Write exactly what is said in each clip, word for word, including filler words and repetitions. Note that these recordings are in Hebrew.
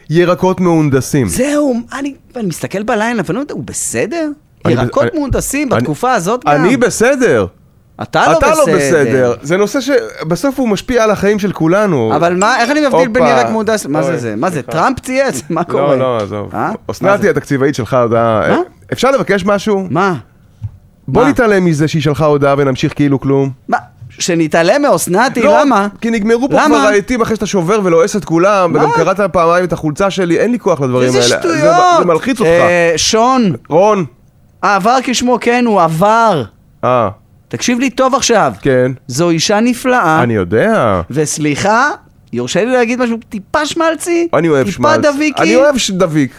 ירקות מהונדסים. זהו, אני, אני מסתכל בליין, אבל הוא בסדר? ירקות אני, מהונדסים אני, בתקופה הזאת גם? אני בסדר. אתה לא אתה בסדר. לא בסדר. זה נושא שבסוף הוא משפיע על החיים של כולנו. אבל מה, איך אני מבדיל בין ירק מהונדס? מה זה זה? מה זה, טראמפ צייץ? מה קורה? לא, לא, עזוב. אסנתי התקציבאית שלך הודעה. מה? אפשר לבקש משהו? מה? בוא נתעלם מזה שהיא שלחה הודעה ונמשיך כאילו כלום. מה? שנתעלם מאוסנתי, לא, למה? כי נגמרו פה כבר רהיטים אחרי שאתה שובר ולועס את כולם, וגם קראת פעמיים את החולצה שלי, אין לי כוח לדברים האלה. איזה שטויות! זה מלחיץ אותך. שון. רון. העבר כשמו, כן, הוא עבר. אה. תקשיב לי טוב עכשיו. כן. זו אישה נפלאה. אני יודע. וסליחה, יורשה לי להגיד משהו טיפה שמלצי? אני אוהב שמלץ. טיפה דביקי? אני אוהב דביק.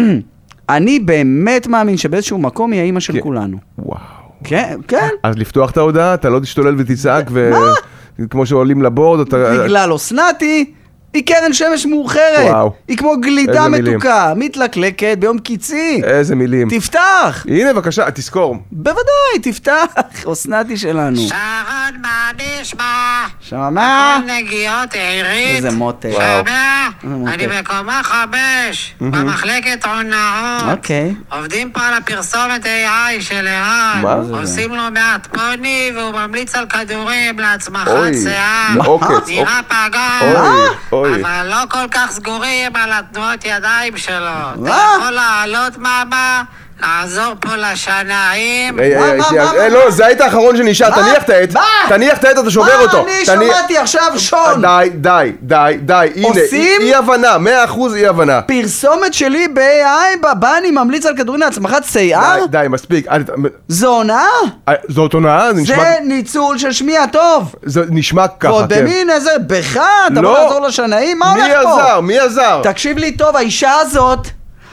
אני באמת מאמין שבאיזשהו מקום היא האמא של כולנו. וואו. כן, כן. אז לפתוח את ההודעה, אתה לא תשתולל ותצעק, וכמו שעולים לבורד, אתה... בגלל אוסנתי, היא קרן שמש מאוחרת. וואו. היא כמו גלידה מתוקה, מתלקלקת ביום קיצי. איזה מילים. תפתח. הנה, בבקשה, תזכור. בוודאי, תפתח. אוסנתי שלנו. שרון, מה נשמע? שמה? הכל נגיעות עירית. איזה מותק. שומע? אני בקומה חמש, במחלקת הונאות. אוקיי. עובדים פה על הפרסומת איי איי של ערן. מה זה? עושים לו מעט פוני והוא ממליץ על כדורים להצמחת אוי, שיער. לעוקץ. נראה פגן. אוי, אוי. אבל לא כל כך סגורים על התנועות ידיים שלו. אתה מה? יכול לעלות מאמה? לעזור פה לשנאים. היי, היי, היי, לא, זה היית האחרון שנשאר, תניח את העט. תניח את העט, אתה שובר אותו. מה אני שמעתי עכשיו, שון? די, די, די, די, הנה, עושים? אי הבנה, מאה אחוז אי הבנה. פרסומת שלי ב-איי איי, בה אני ממליץ על כדורים להצמחת שיער? די, די, מספיק. זו הונאה? זאת הונאה? זה ניצול של שמיע טוב. זה נשמע ככה, ועוד כן. במין איזה, בך, אתה בוא לעזור לשנאים? מה הולך פה? מי עזר? מי עזר? תקשיב לי טוב, האישה הזאת,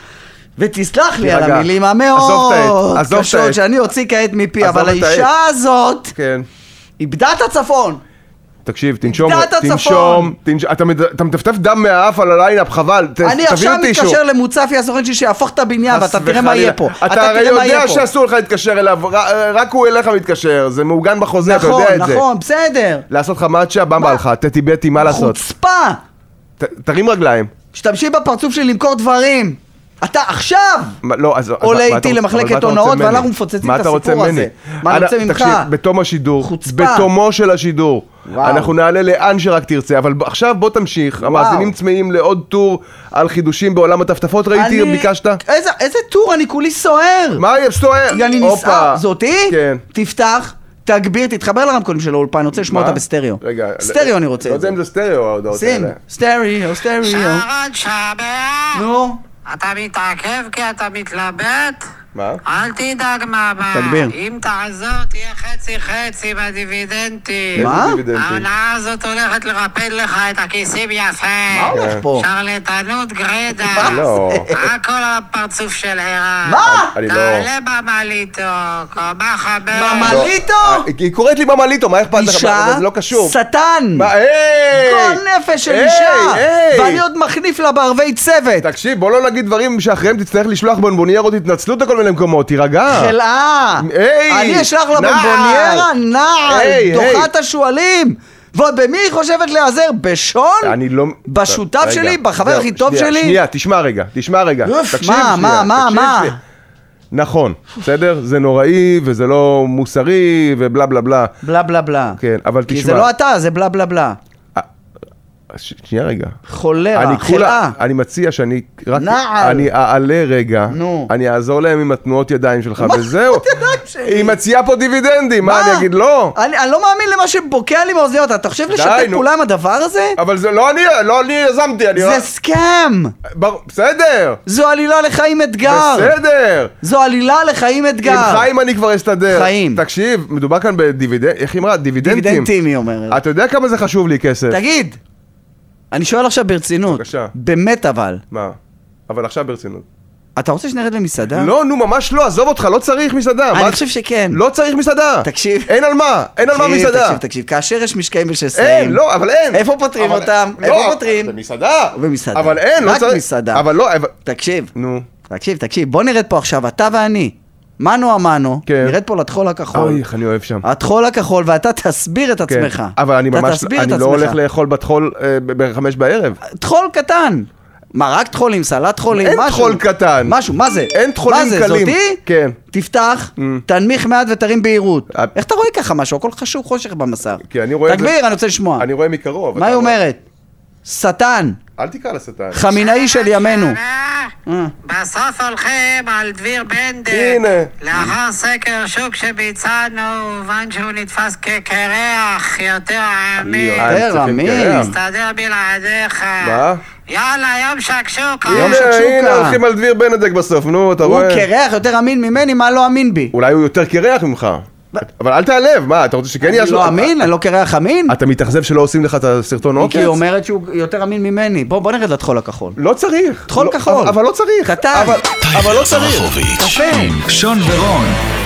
ותסלח לי על רגע, המילים עזוב את המאוד העט, עזוב את קשות העט. שאני אוציא כעת מפי, עזוב אבל את האישה הזאת כן. איבדה את הצפון. תקשיב, תנשום, איבדת הצפון. תנשום, תנשום, אתה מד- אתה מטפטף דם מהאף על הליינאפ, חבל, ת- אני תביאו עכשיו טישו. מתקשר למוצפי הסוכן שלי שיהפוך את הבניין, חס ואתה תראה מה וחלילה. יהיה פה. אתה הרי תראה מה יהיה יודע פה. שאסור לך להתקשר אליו, ר- רק הוא אליך מתקשר, זה מעוגן בחוזה, אתה נכון, יודע את זה. נכון, בסדר. לעשות לך מאצ'ה, במבה מה? לך, תתי בטי, מה לעשות? חוצפה! ת- תרים רגליים. שתמשי בפרצוף שלי למכור דברים. אתה עכשיו מה- לא, אז... עולה מה- מה איתי אתה- למחלקת אבל מה אתה רוצה הונאות, ממני? ואנחנו מפוצצים מה את אתה רוצה הסיפור ממני? הזה. מה אני רוצה ממך? תקשיב, בתום השידור, חוצפה. בתומו של השידור, וואו. אנחנו נעלה לאן שרק תרצה, אבל עכשיו בוא תמשיך, המאזינים צמאים לעוד טור על חידושים בעולם הטפטפות, ראיתי, אני- ביקשת? איזה, איזה טור, אני כולי סוער. מה יהיה סוער? אני הופה. נסער. זאתי? כן. תפתח, תגביר, תתחבר לרמקולים של האולפן, אני רוצה לשמוע מה? אותה בסטריאו. רגע, סטריאו אני רוצה לא את זה. יודע אם זה סטריאו ההודעות שים, האלה. סטריאו, סטריאו. שרון, שומע? נו. אתה מתעכב כי אתה מתלבט? מה? אל תדאג מאבא. תגביר. אם תעזור תהיה חצי חצי בדיבידנדים. מה? דיבידנדים. ההונאה הזאת הולכת לרפד לך את הכיסים יפה. מה הולך פה? שרלטנות גרדה. לא. הכל על הפרצוף של ערן. מה? אני לא... תעלה במליטו, קומה חמש. ממליטו? היא קוראת לי ממליטו, מה אכפת לך? אישה, זה לא קשור. שטן. מה, היי! גועל נפש של היי, אישה. היי. ואני עוד מחניף לה בערבי צוות. תקשיב, בוא לא נגיד דברים שאחריהם תצטרך לשלוח בונבוניירות התנצלות לכל מיני מקומות, תירגע. חלאה. היי, אני אשלח לה נעל. בונבוניירה, נעל, היי, דוחת השועלים. ועוד במי היא חושבת להיעזר? בשון? אני לא... בשותף רגע, שלי? בחבר זהו, הכי טוב שנייה, שלי? שנייה, תשמע רגע, תשמע רגע. אוף, תקשיב מה, שנייה, מה, מה, תקשיב מה? שנייה. נכון, בסדר? זה נוראי וזה לא מוסרי ובלה בלה בלה. בלה בלה בלה. כן, אבל כי תשמע. זה לא אתה, זה בלה בלה בלה. ש- שנייה רגע. חולרה, אני כולה, חלאה. אני מציע שאני רק, נעל. אני אעלה רגע, נו. אני אעזור להם עם התנועות ידיים שלך, מה וזהו. התנועות ידיים שלי? היא מציעה פה דיבידנדים, מה אני אגיד לא? אני אני לא מאמין למה שבוקע לי מאוזניות. אתה חושב לשתף נו. פעולה עם הדבר הזה? אבל זה לא אני, לא אני יזמתי, אני... זה סקאם. בר- בסדר, זו עלילה לחיים אתגר. בסדר. זו עלילה לחיים אתגר. עם חיים אני כבר אסתדר. חיים. תקשיב, מדובר כאן בדיבידנד, איך היא אמרה? דיבידנטים. דיבידנטים היא אומרת. אתה יודע כמה זה חשוב לי כסף? תגיד, אני שואל עכשיו ברצינות. בבקשה. באמת אבל. מה? אבל עכשיו ברצינות. אתה רוצה שנרד למסעדה? לא, נו, ממש לא, עזוב אותך, לא צריך מסעדה. מה- אני חושב שכן. לא צריך מסעדה. תקשיב. אין על מה, אין על מה תקשיב, מסעדה. תקשיב, תקשיב, כאשר יש משקעים ושסעים. אין, לא, אבל אין. איפה פותרים אבל- אותם? לא, איפה פותרים? במסעדה. במסעדה. אבל אין, לא רק צריך. מסעדה. אבל לא, אבל... תקשיב, נו. תקשיב, תקשיב, בוא נרד פה עכשיו, אתה ואני. מנו אמנו, כן. נרד פה לתחול הכחול. אוי, איך אני אוהב שם. התחול הכחול, ואתה תסביר את כן. עצמך. אבל אני אתה ממש, תסביר את אני לא עצמך. הולך לאכול בתחול אה, ב- בחמש בערב. תחול קטן. מה, רק תחולים, סלט תחולים, אין משהו? תחול קטן. משהו, מה זה? אין תחולים מה זה, קלים. זאתי? כן. תפתח, תנמיך מעט ותרים בהירות. אה. איך אתה רואה ככה משהו? הכל חשוב חושך במסך. כי אני רואה את זה- תגביר, אני רוצה לשמוע. אני רואה מקרוב. מה אתה היא רואה. אומרת? שטן, אל תקרא לשטן. חמינאי של ימינו. אה. בסוף הולכים על דביר בנדל. הנה. לאחר סקר שוק שביצענו, הובן שהוא נתפס כקרח יותר אמין. אה, הם צריכים אמין. קרח. מסתדר בלעדיך. מה? יאללה, יום שקשוקה. יום הנה, שקשוקה. הנה הולכים על דביר בנדק בסוף, נו, אתה הוא רואה? קרח יותר אמין ממני, מה לא אמין בי? אולי הוא יותר קרח ממך. אבל אל תעלב, מה, אתה רוצה שכן אני יעשו? לא אמין? אני לא קרח אמין? אתה מתאכזב שלא עושים לך את הסרטון עוקץ? כי היא אומרת שהוא יותר אמין ממני. בוא, בוא נרד לטחול הכחול. לא צריך. טחול לא- כחול. אבל- אבל לא צריך. קטן. אבל- אבל לא צריך. קפה. שון ורון